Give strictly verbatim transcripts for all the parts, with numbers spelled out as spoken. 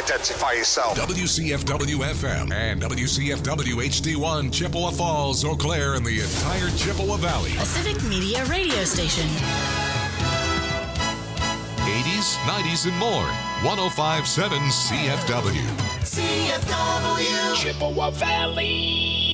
identify yourself. W C F W F M and W C F W H D one, Chippewa Falls, Eau Claire, and the entire Chippewa Valley. A Civic Media radio station. eighties, nineties, and more. one oh five point seven C F W. C F W. Chippewa Valley.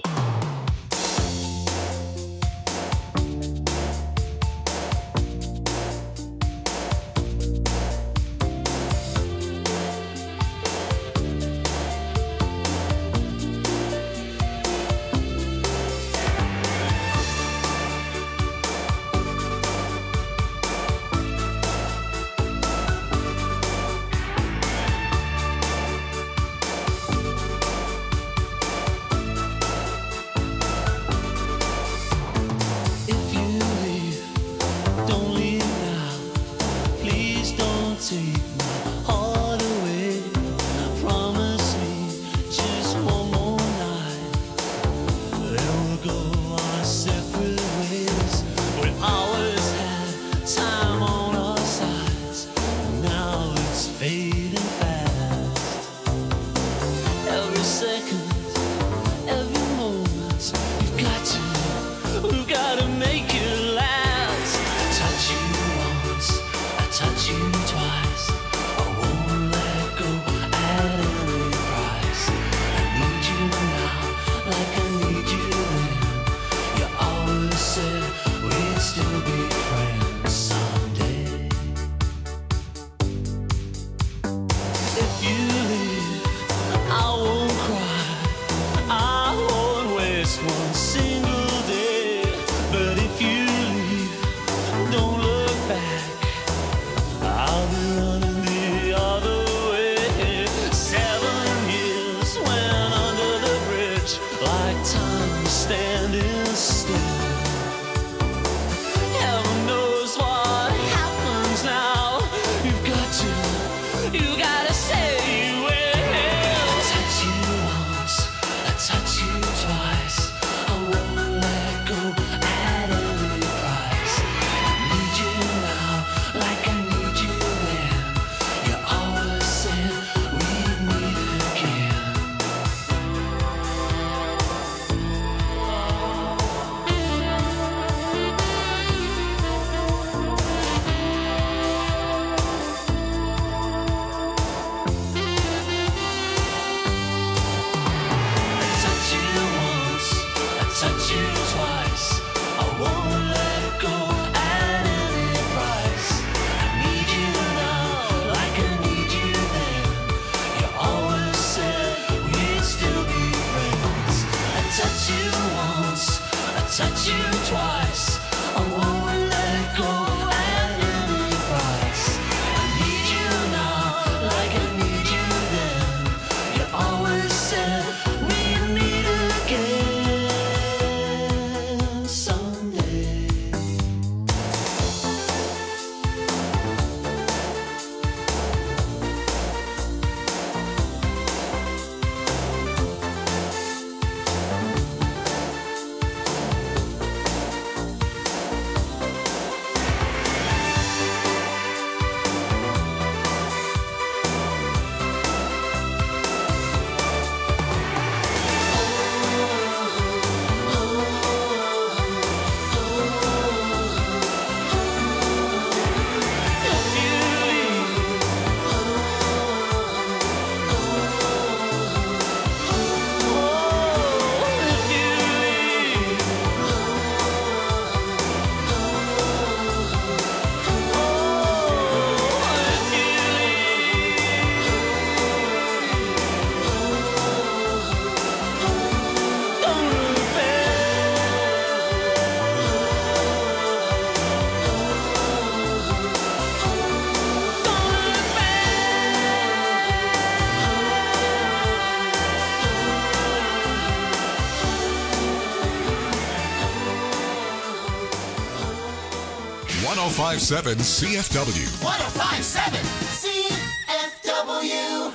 one oh five point seven C F W. one oh five point seven C F W.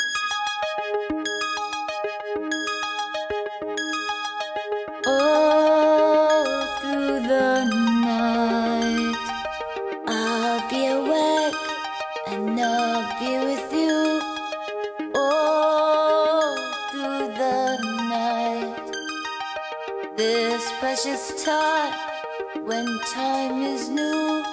All through the night I'll be awake and I'll be with you. All time is new.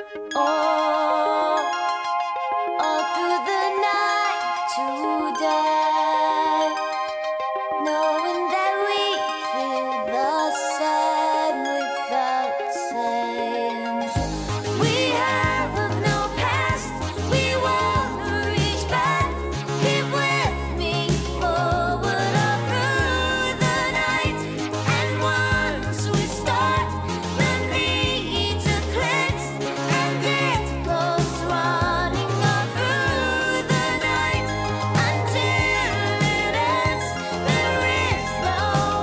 Oh, all through the night today, knowing that we feel the same without saying. We have of no past, we wanna reach back. Keep with me forward all through the night. And once we start, the need to cleanse, and it goes running all through the night until it ends. There is no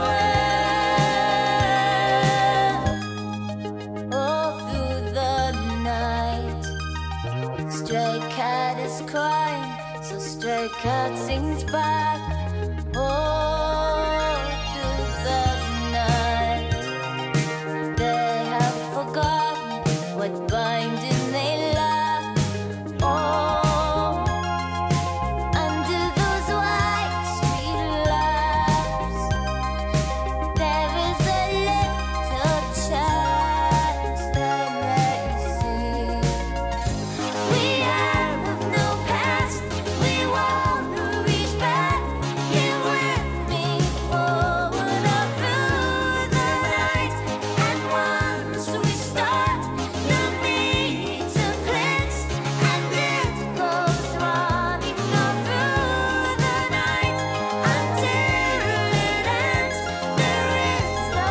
end. All through the night, stray cat is crying, so stray cat sings back. All through the night, they have forgotten what binding they lack. Oh, under those white sweet laps, there is a little chance they may see. We have of no past, we wanna reach back. Here with me forward all through the night. And once we start, the need to cleanse, and it goes running all through the night until it ends. There is no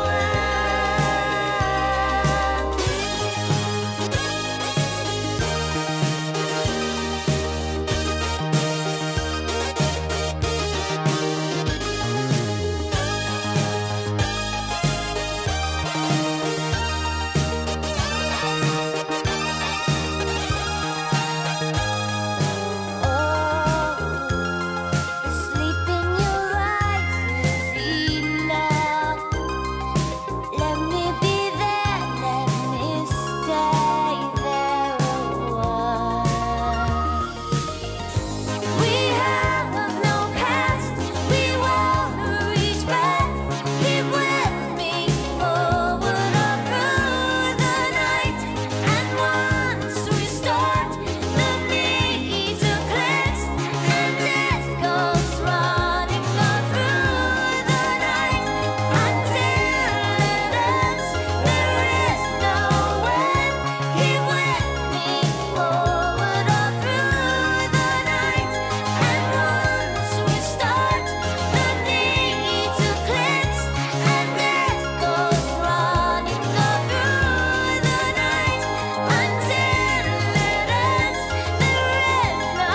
the sleep in your eyes is enough. Let me be there, let me stay there a while. We have of no past, we wanna reach back. Keep with me forward all through the night. And once we start, the need to cleanse, and it goes running all through the night until it ends. There is no end. Keep with me forward all through the night. And once we start, the need to cleanse, and it goes running all through the night until it ends. There is no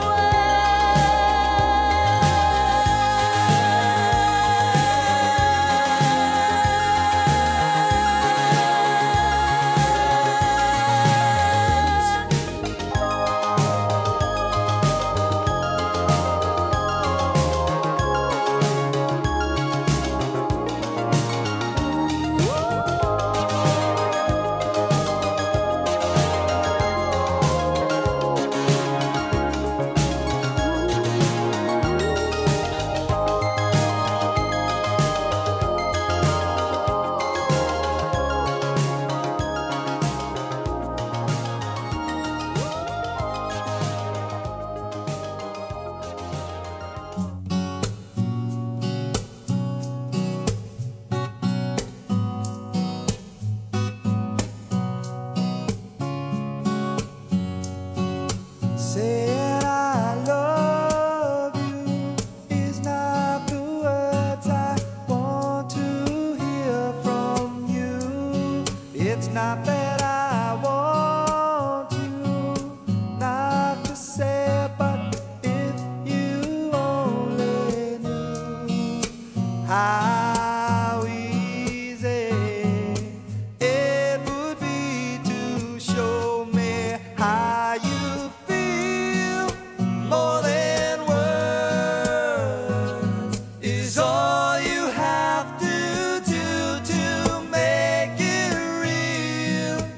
Saying I love you is not the words I want to hear from you. It's not that I want you not to say it, but if you only knew how easy it would be to show me how you feel. More than words is all you have to do to make it real.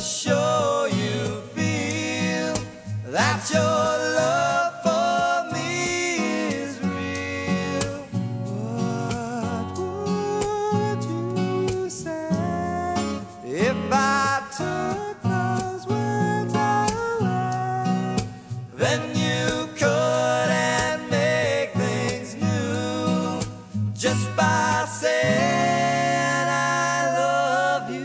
sure you feel that your love for me is real. What would you say if I took those words away? Then you couldn't make things new just by saying I love you.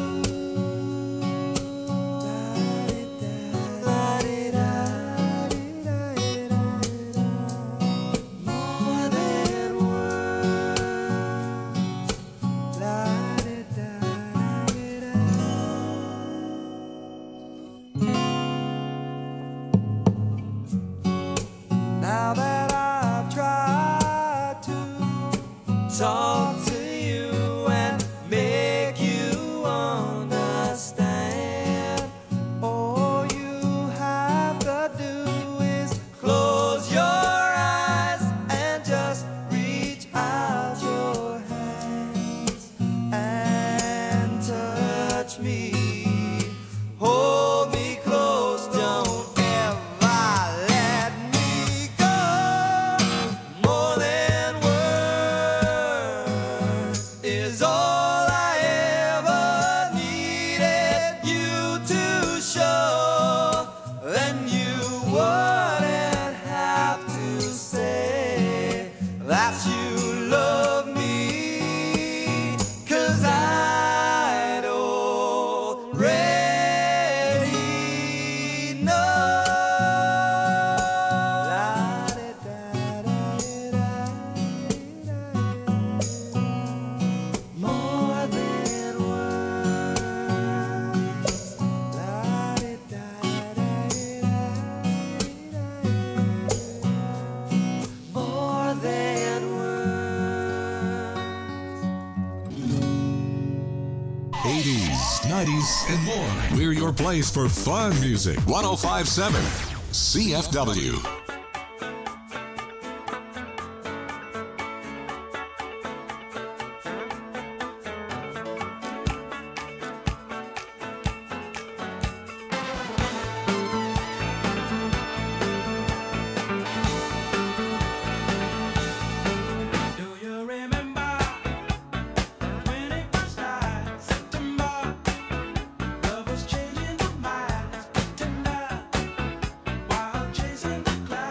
More than words. Now that I've tried to talk to you and make you understand, all you have to do is close your eyes and just reach out your hands and touch me. Hold me close, don't ever let me go. More than words is all I ever needed you to show. Then you wouldn't have to say that you love me, 'cause I'd already know. More than words. More than words. eighties, nineties, and more. We're your place for fun music. one oh five point seven C F W. Do you remember when it was last September? Love was changing the minds, tender, while chasing the clouds.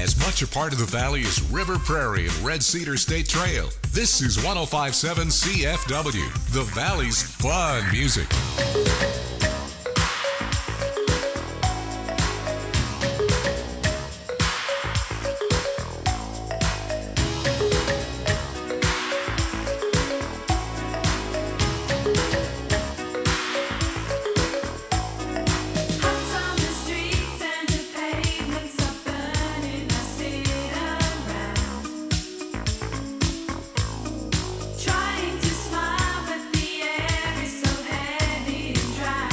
as much a part of the Valley as River Prairie and Red Cedar State Trail. This is one oh five point seven C F W, the Valley's fun music. Trying to smile, but the air is so heavy and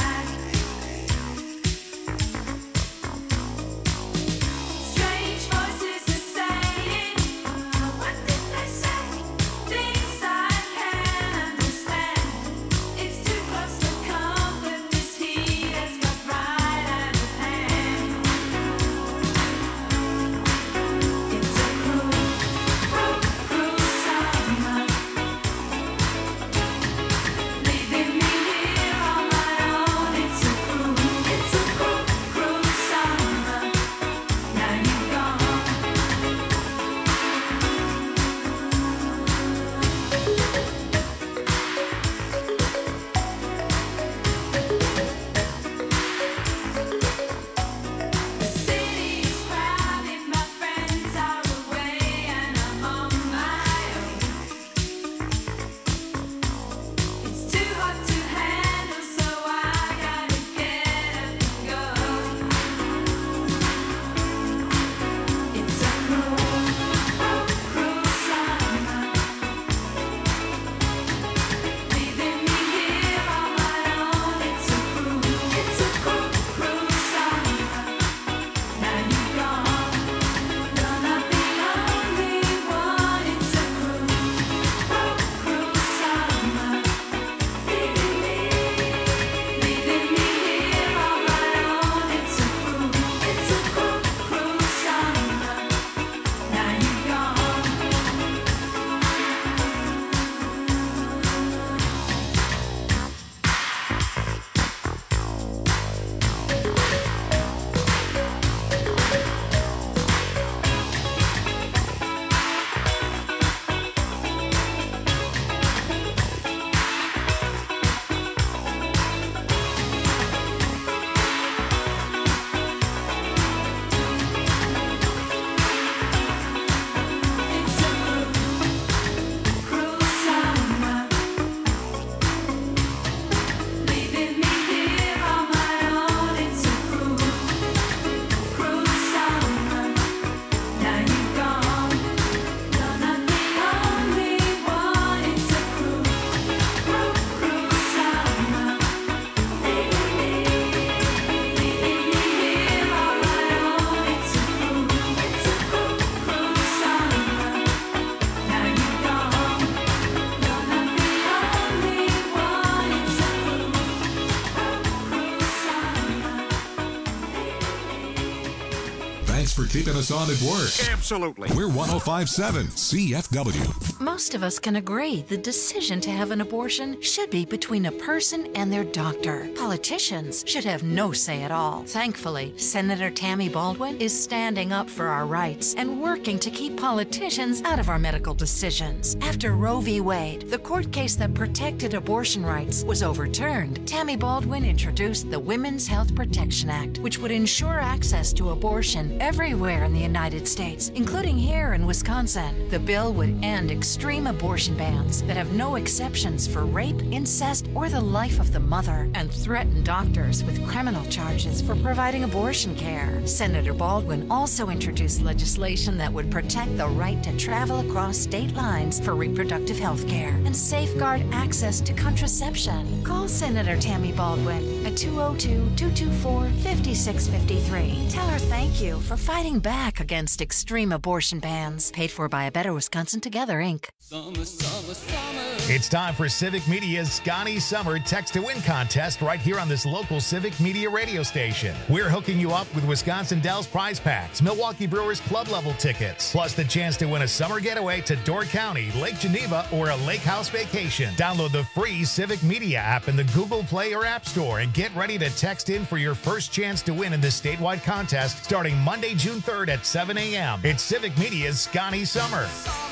for keeping us on at work. Absolutely. We're one oh five point seven C F W. Most of us can agree the decision to have an abortion should be between a person and their doctor. Politicians should have no say at all. Thankfully, Senator Tammy Baldwin is standing up for our rights and working to keep politicians out of our medical decisions. After Roe v. Wade, the court case that protected abortion rights, was overturned, Tammy Baldwin introduced the Women's Health Protection Act, which would ensure access to abortion everywhere in the United States, including here in Wisconsin. The bill would end extreme abortion bans that have no exceptions for rape, incest, or the life of the mother, and threaten doctors with criminal charges for providing abortion care. Senator Baldwin also introduced legislation that would protect the right to travel across state lines for reproductive health care and safeguard access to contraception. Call Senator Tammy Baldwin at two oh two, two two four, five six five three. Tell her thank you for fighting back against extreme abortion bans. Paid for by A Better Wisconsin Together, Incorporated. Summer, summer, summer. It's time for Civic Media's Scotty Summer Text to Win contest right here on this local Civic Media radio station. We're hooking you up with Wisconsin Dells prize packs, Milwaukee Brewers club level tickets, plus the chance to win a summer getaway to Door County, Lake Geneva, or a lake house vacation. Download the free Civic Media app in the Google Play or App Store and get ready to text in for your first chance to win in this statewide contest starting Monday, June third at seven a.m. It's Civic Media's Scotty Summer.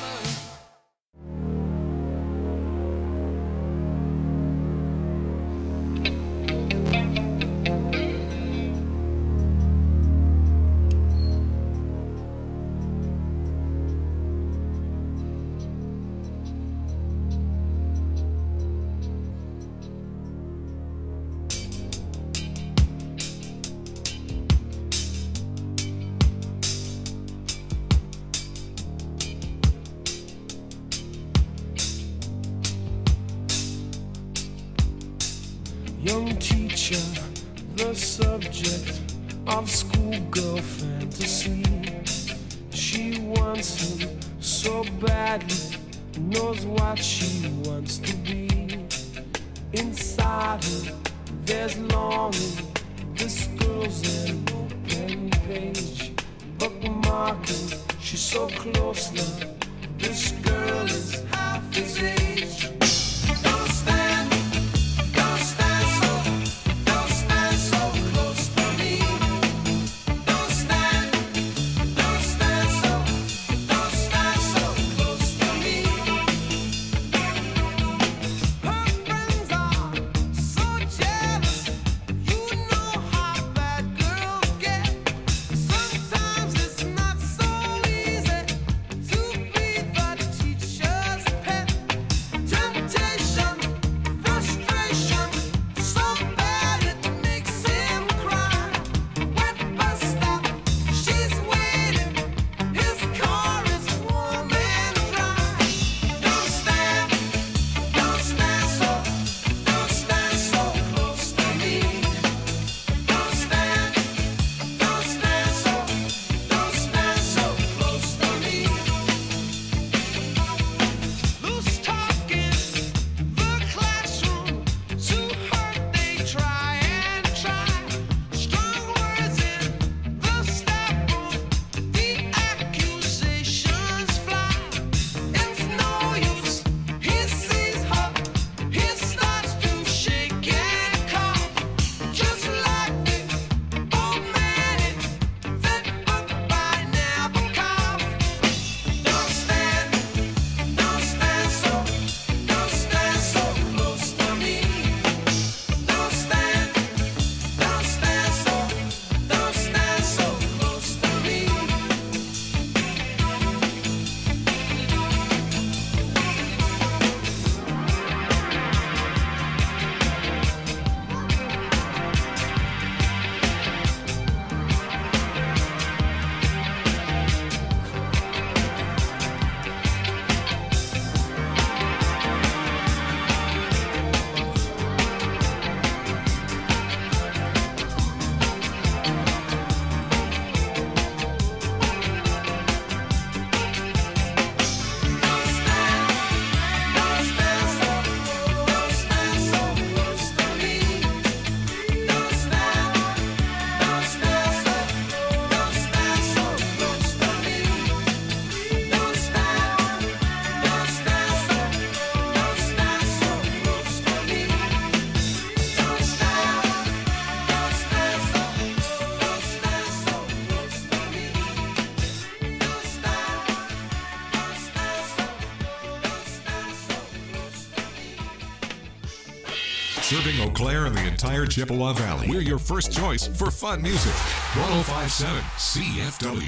Young teacher, the subject of schoolgirl fantasy. She wants him so badly, knows what she wants to be. Inside her, there's longing. This girl's an open page, bookmarking. She's so close now. This girl is half his age. Don't stand. Serving Eau Claire and the entire Chippewa Valley. We're your first choice for fun music. one oh five point seven C F W.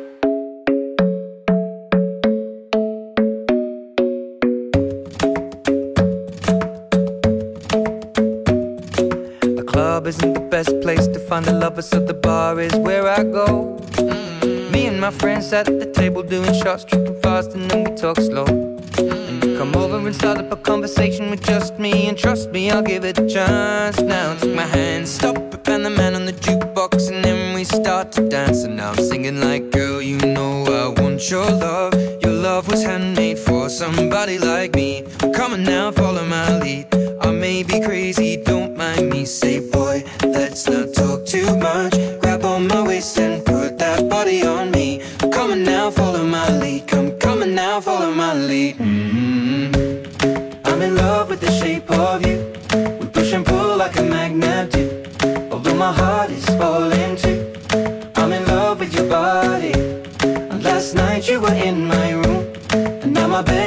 The club isn't the best place to find a lover, so the bar is where I go. Mm-hmm. Me and my friends at the table doing shots, tripping fast, and then we talk slow. Come over and start up a conversation with just me, and trust me, I'll give it a chance. Now take my hand, stop it, and the man on the jukebox, and then we start to dance. And now I'm singing like, girl, you know I want your love. Your love was handmade for somebody like me. Come on now, follow my lead. I may be crazy, don't mind me. Say, boy, let's not talk too much. Grab on my waist and put that body on me. Come on now, follow my lead. Come, come on now, follow my lead. Mm-hmm. I'm in love with the shape of you. We push and pull like a magnet do. Although my heart is falling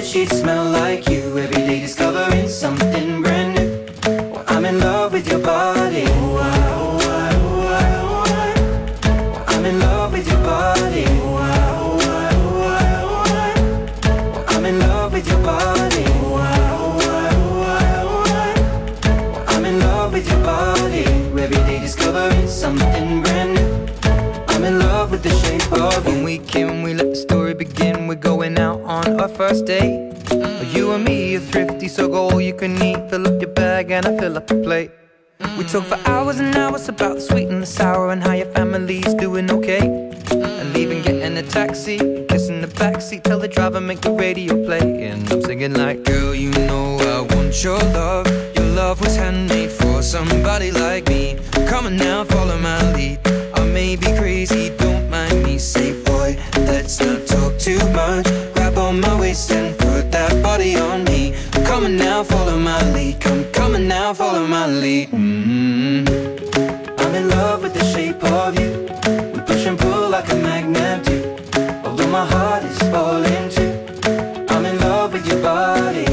bedsheets smell like you. Every day discovering something brand new. Well, I'm in love with your body. Oh, I, oh, I, oh, I, oh, I. Well, I'm in love with your body. Oh, I, oh, I, oh, I, oh, I. Well, I'm in love with your body. Oh, I, oh, I, oh, I, oh, I. Well, I'm in love with your body. Every day discovering something brand new. I'm in love with the shape of you. When we came, we let the story begin. We're going out on our first date. You and me are thrifty, so go all you can eat. Fill up your bag and I fill up the plate. We talk for hours and hours about the sweet and the sour and how your family's doing okay. And leaving, getting a taxi, kissing the backseat, tell the driver make the radio play. And I'm singing like, girl, you know I want your love. Your love was handmade for somebody like me. Come on now, follow my lead. I may be crazy, don't mind me. Say, boy, let's not talk too much. Grab on my waist and put that body on me. Come on now, follow my lead. Come, come on now, follow my lead. Mm-hmm. I'm in love with the shape of you. We push and pull like a magnet do. Although my heart is falling too. I'm in love with your body.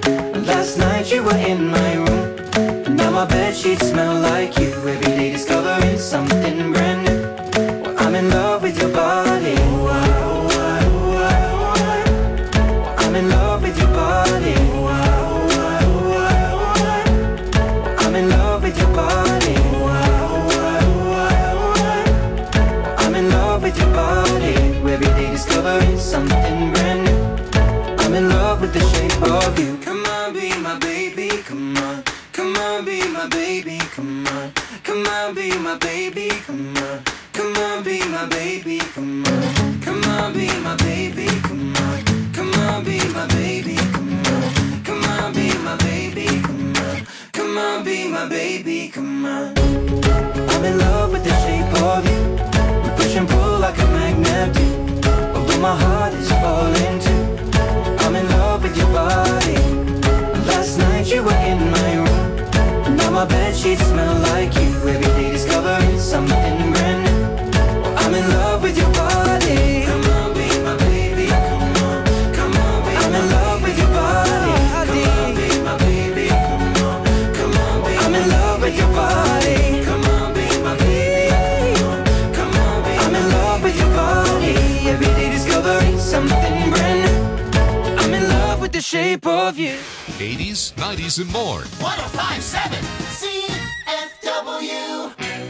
Last night you were in my room, and now my bedsheets smell like you. Every day discovering something brand new. Well, I'm in love with your body. Oh, I, oh, I, oh, I, oh, I. Well, I'm in love with your body. Oh, I, oh, I, oh, I, oh, I. Well, I'm in love with your body. Oh, I, oh, I, oh, I, oh, I. Well, I'm in love with your body. Every day discovering something brand new. I'm in love with the shape of you. Come on, be my baby, come on. Come on, be my baby, come on. Come on, be my baby, come on. Come on, be my baby, come on. Come on, be my baby, come on. Come on, be my baby, come on. Come on, be my baby, come on. Come on, be my baby, come on. I'm in love with the shape of you. We push and pull like a magnet do. Although my heart is falling too. I'm in love with your body. Last night you were in my room. Now my bedsheets smell like you. Every day discovering something brand new. Well, I'm in love with your body. Come on, be my baby. Come on, come on, be I'm in love with your body. Come on, be my baby. Come on, come on, be I'm in love with your body. Come on, be my baby. Come on, come on, be I'm in love with your body. Every day discovering something brand new. I'm in love with the shape of you. eighties, nineties, and more. one oh five point seven C F W.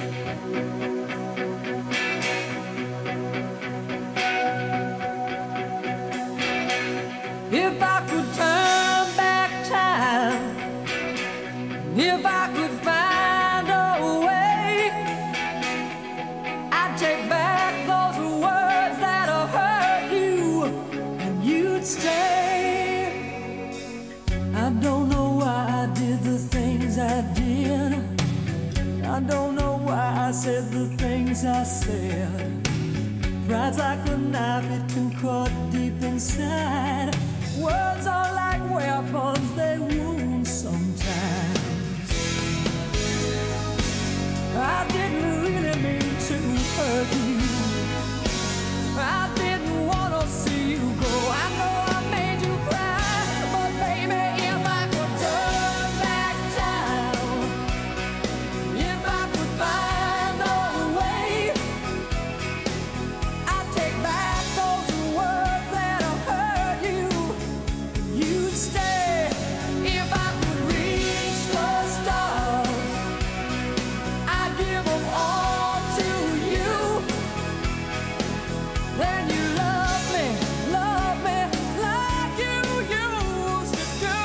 If I could turn back time, if I could find a way, I'd take back those words that have hurt you, and you'd stay. I don't know why I did the things I did. I don't know why I said the things I said. Pride's like a knife, it can cut deep inside. Words are like weapons, they wound sometimes. I didn't really mean to hurt you. I didn't want to see you go. I know I made you cry, but baby, if I could turn back time, if I could find a way, I'd take back those words that have hurt you. You'd stay. If I could reach the stars, I'd give them all to you. Then you love me, love me like you used to do.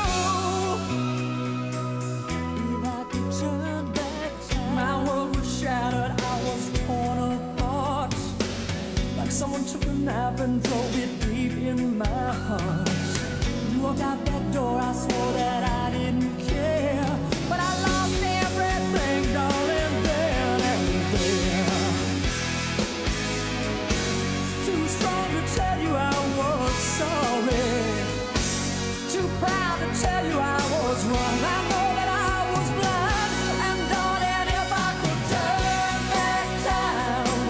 If I could turn back time, my world was shattered, I was torn apart. Like someone took a knife and drove it deep in my heart. You walked out that door, I swore that I didn't care. But I lost everything, darling, then and there. Too strong to tell you I was sorry. Too proud to tell you I was wrong. I know that I was blind. And darling, if I could turn back time,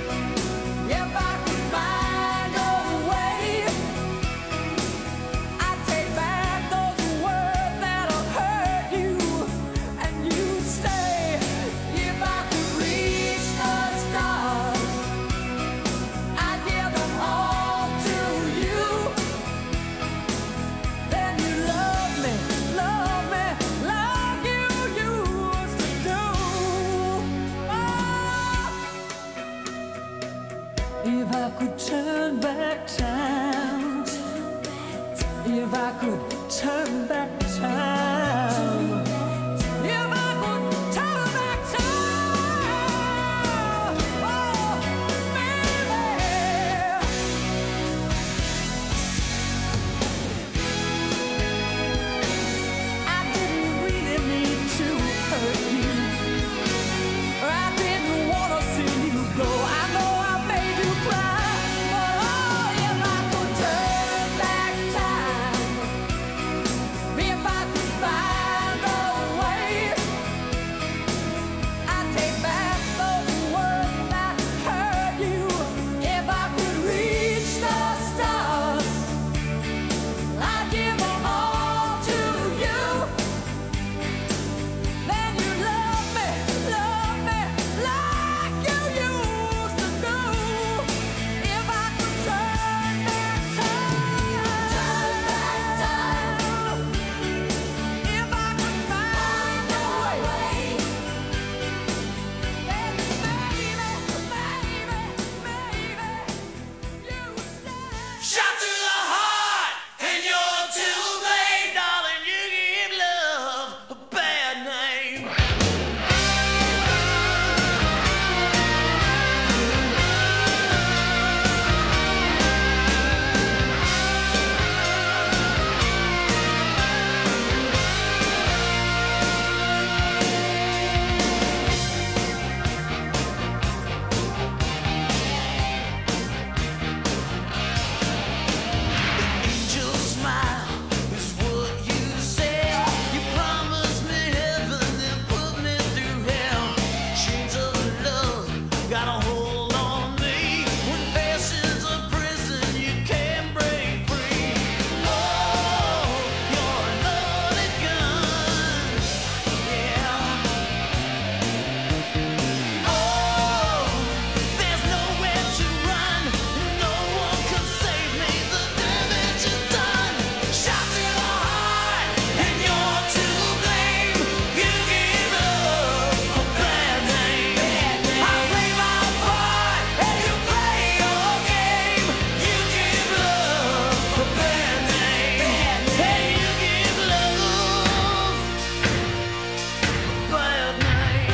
if I could find a way, I'd I could turn back time, if I could turn back time, if I could turn back time, oh, baby. I didn't really mean to hurt you. I didn't want to see you go. I know I made you cry, but oh, if I could turn back time, if I could find a way, I'd take back those words that hurt you. If I could reach the stars, I'd give them all to you. Then you love me, love me like you used to do. If I could turn back time, turn back time. If I could find a way, then maybe, maybe, maybe you would stay. Shot through the heart, and you're too late, darling. You give love a bad name. Angel smile is what you said. You promised me heaven, then put me through hell. Chains of love got a hold on me. When passion's a prison, you can't break free. Oh, you're a loaded gun, yeah. Oh, there's nowhere to run. No one can save me. The damage is done. Shot through the heart, and you're to blame. You give love a bad name. I play my part, and you play your game. You give love a bad name. Hey, you give love a bad name.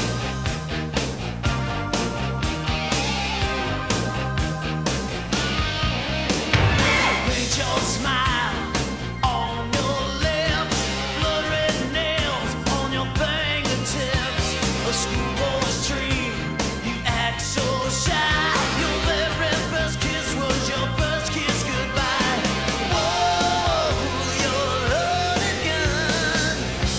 Paint your smile on your lips, blood red nails on your fingertips. A schoolboy's dream, you act so shy. Your very first kiss was your first kiss goodbye. Oh, you're a loaded gun.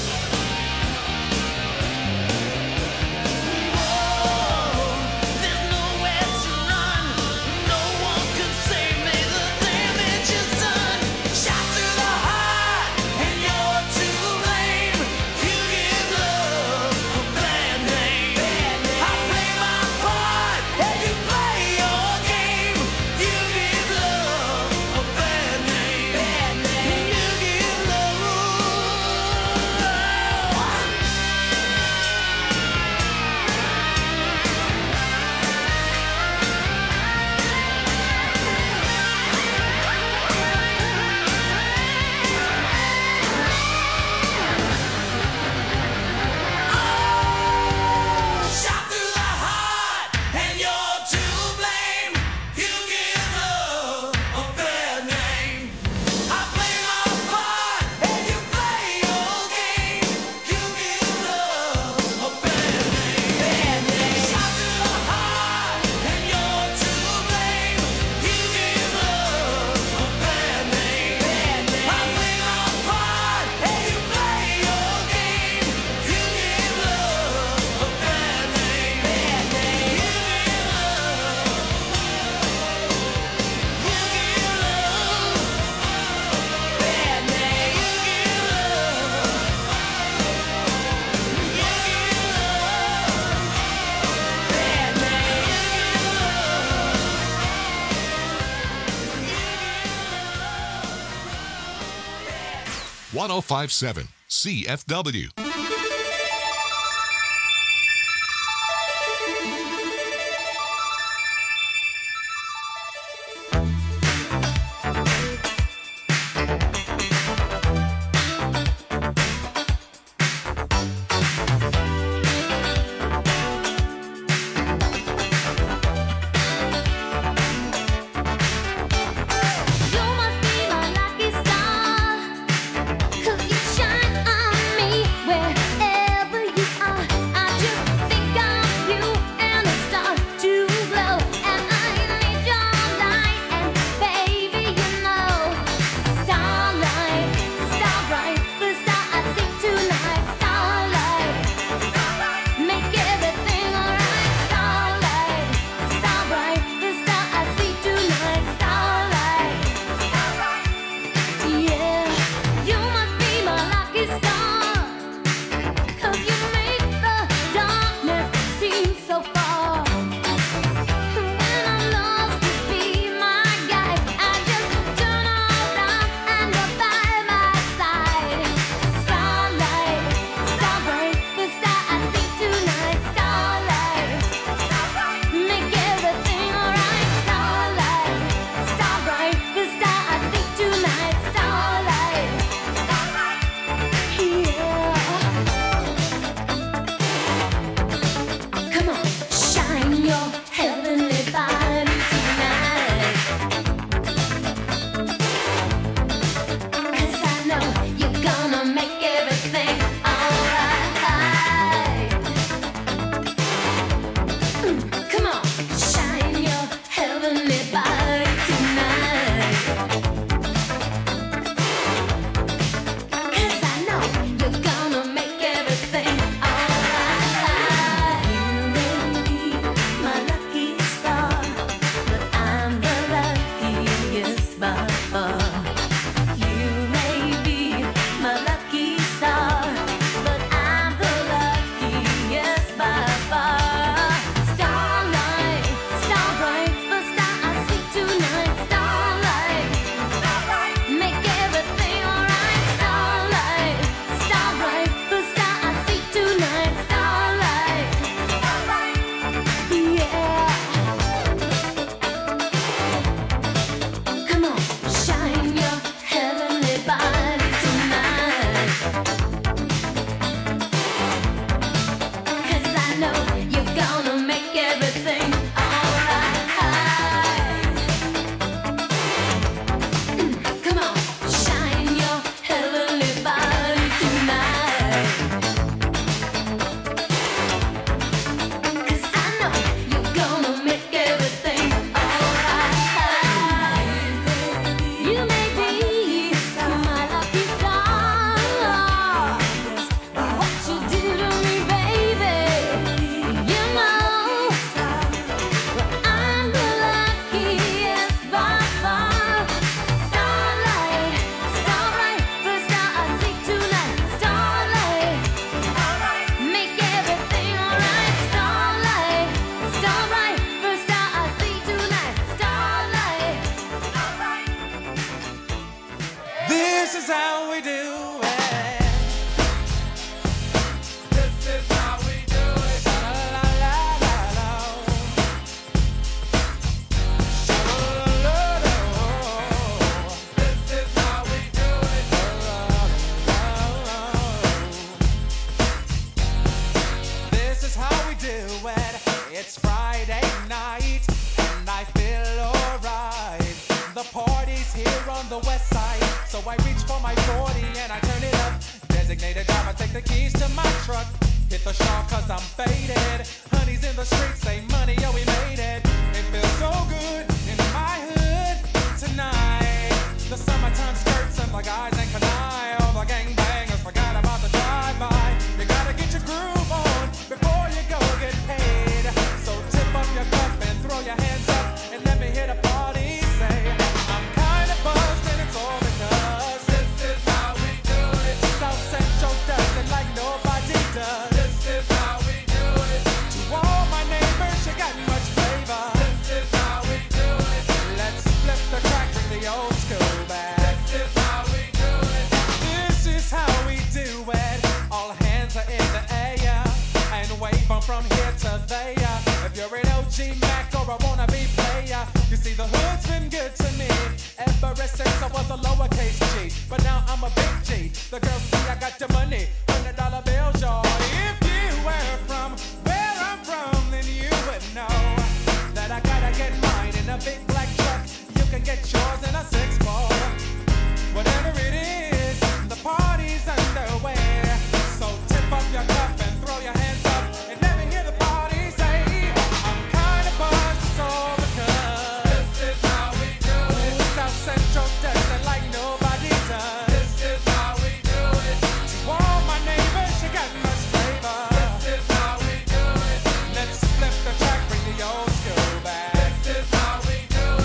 Oh, there's nowhere to run. No one can save me. The damage is done. Shot through the heart, and you're to blame. You give love a bad name. I play my part, and you play your game. You give love a bad name. You give love. Shot through the heart, and you're to blame. You give love a bad name. I play my part, and you play your game. You give love a bad name. Shot through the heart, and you're to blame. You give love a bad name. I play my part, and you play your game. You give love a bad name. You give love. You give love bad name. You give love. You give love bad name. one oh five point seven C F W. This is how we do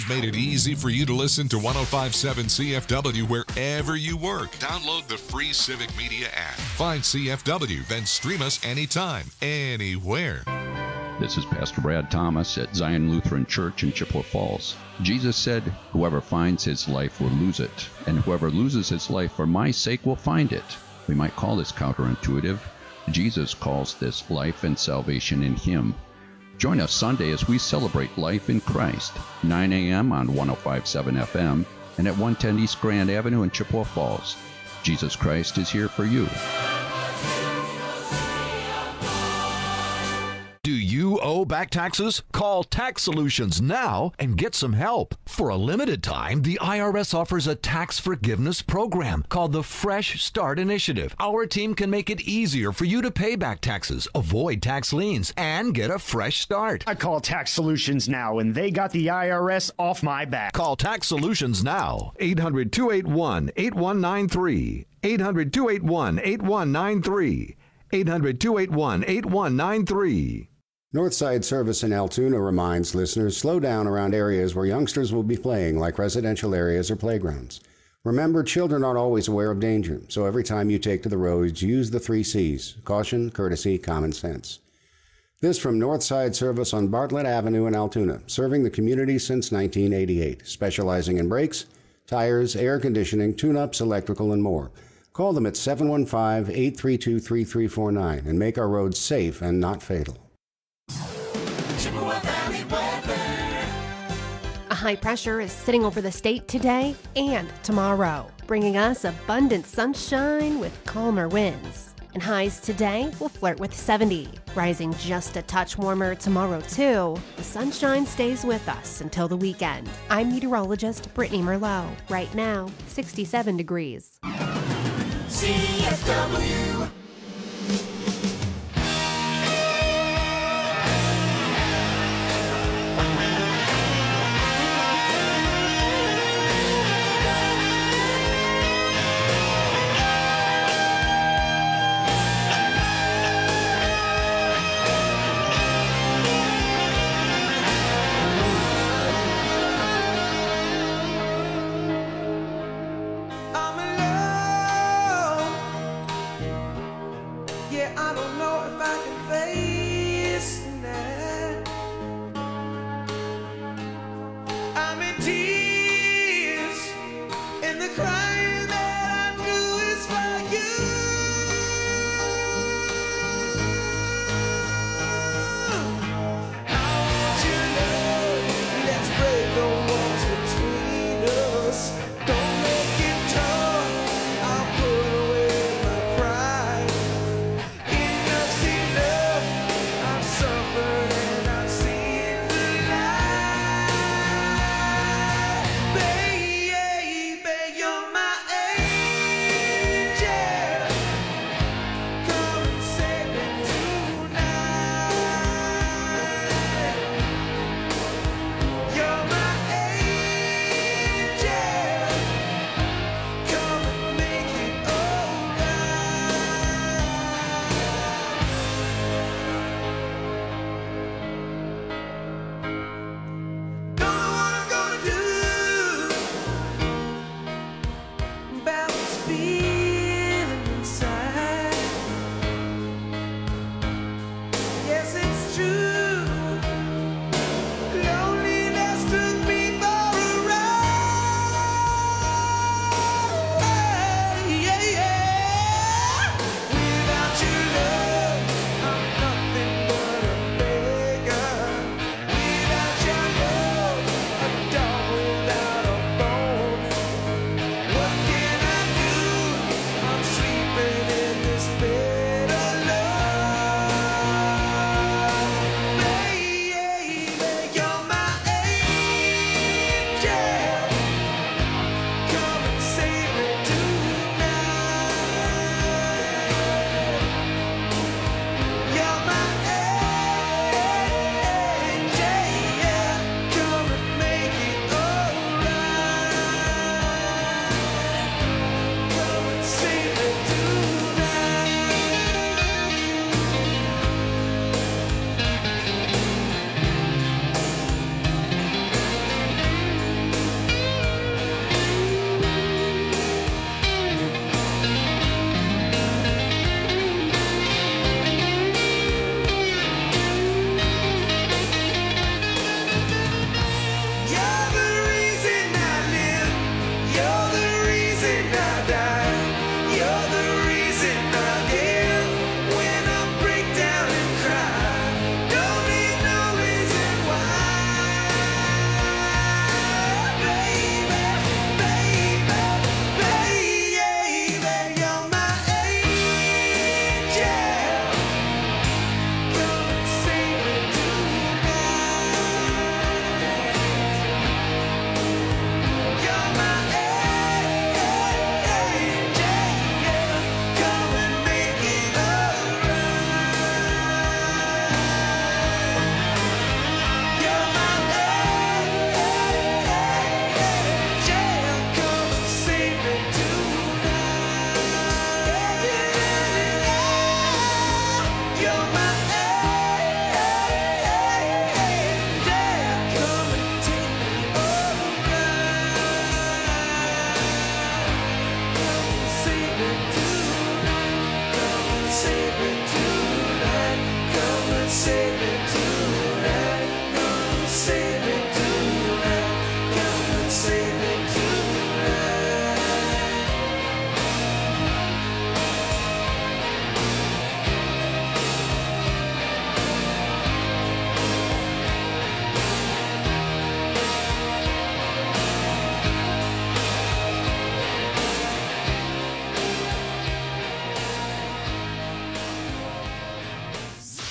We've made it easy for you to listen to one oh five point seven C F W wherever you work. Download the free Civic Media app. Find C F W, then stream us anytime, anywhere. This is Pastor Brad Thomas at Zion Lutheran Church in Chippewa Falls. Jesus said, "Whoever finds his life will lose it, and whoever loses his life for my sake will find it." We might call this counterintuitive. Jesus calls this life and salvation in him. Join us Sunday as we celebrate life in Christ, nine a.m. on one oh five point seven F M and at one ten East Grand Avenue in Chippewa Falls. Jesus Christ is here for you. Do you owe back taxes? Call Tax Solutions now and get some help. For a limited time, the I R S offers a tax forgiveness program called the Fresh Start Initiative. Our team can make it easier for you to pay back taxes, avoid tax liens, and get a fresh start. I call Tax Solutions now, and they got the I R S off my back. Call Tax Solutions now. eight hundred, two eight one, eight one nine three. eight hundred, two eight one, eight one nine three. eight hundred, two eight one, eight one nine three. Northside Service in Altoona reminds listeners, slow down around areas where youngsters will be playing, like residential areas or playgrounds. Remember, children aren't always aware of danger, so every time you take to the roads, use the three C's: caution, courtesy, common sense. This from Northside Service on Bartlett Avenue in Altoona, serving the community since nineteen eighty-eight, specializing in brakes, tires, air conditioning, tune-ups, electrical, and more. Call them at seven one five, eight three two, three three four nine and make our roads safe and not fatal. A high pressure is sitting over the state today and tomorrow, bringing us abundant sunshine with calmer winds. And highs today will flirt with seventy, rising just a touch warmer tomorrow too. The sunshine stays with us until the weekend. I'm meteorologist Brittany Merlot. Right now, sixty-seven degrees. C F W. I'm alone. Yeah, I don't know if I can face the night. I'm in tears, and the crying that I do is for you. I want you to know, let's break the walls between us. Don't make it tough, I'll put away my pride. Enough's enough, I've suffered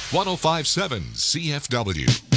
one oh five point seven C F W.